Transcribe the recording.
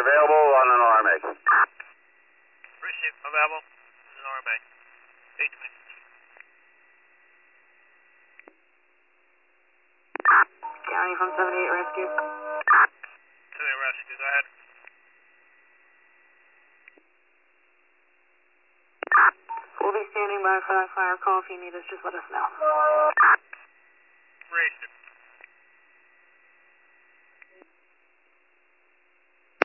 available on an RMA. Receive, available on an RMA. 820. County from 78 Rescue. 78 Rescue, go ahead. We'll be standing by for that fire call. If you need us, just let us know. Receive.